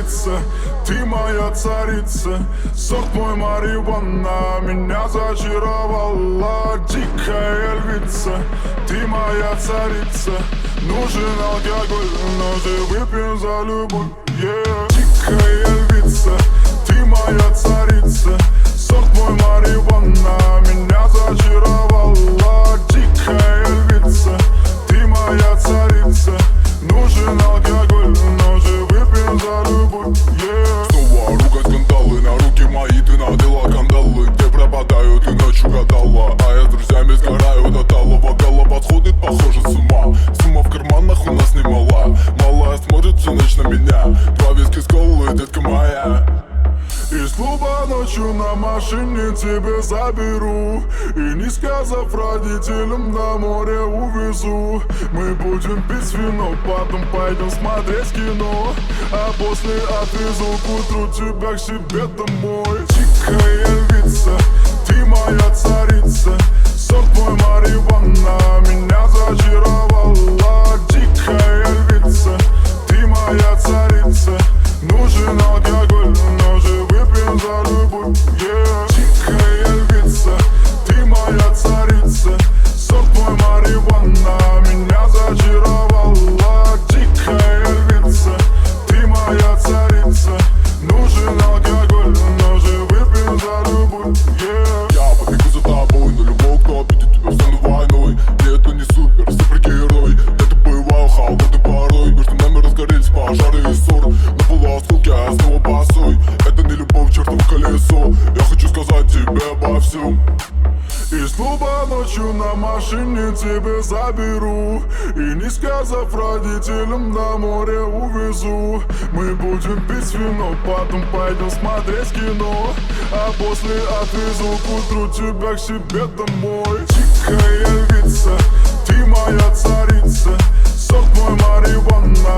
львица, ты моя царица. Сорт мой марихуана меня зачаровала. Дикая львица, ты моя царица. Нужен алкоголь, но же выпьем за любовь, yeah. Дикая львица, ты моя царица. Сорт мой марихуана меня зачаровала. Дикая львица, ты моя царица. Нужен алкоголь, но же выпьем за любовь, yeah. Снова ругать скандалы, на руки мои ты надела кандалы. Где пропадаю, ты ночью гадала, а я с друзьями сгораю до талого. Голова сходит, похоже, с ума. Сумма в карманах у нас немала. Малая смотрит всю ночь на меня. Два виски с колой, детка моя. Из клуба ночью на машине тебя заберу. И не сказав родителям, на море увезу. Мы будем пить вино, потом пойдем смотреть кино. А после отвезу к утру тебя к себе домой. Дикая львица, ты моя царица. Сорт мой марихуана меня зачаровала. Дикая львица, ты моя царица. Нужен алкоголь, но же выпьем за любовь, yeah. Дикая львица, ты моя царица. Сорт мой марихуана меня зачаровала. Дикая львица, ты моя царица. Нужен алкоголь, но же выпьем за любовь, yeah. Я побегу за тобой, но любой, кто обидит тебя, стану войной. И это не супер, супергерой. Это боевая холодный порой. Между нами разгорелись пожары и ссоры. На полуосколке я снова босой. Это не любовь, чертово колесо. Я хочу сказать тебе обо всем. Из клуба ночью на машине тебя заберу. И не сказав родителям, на море увезу. Мы будем пить вино, потом пойдем смотреть кино. А после отвезу к утру тебя к себе домой. Дикая львица, ты моя царица. Сорт мой марихуана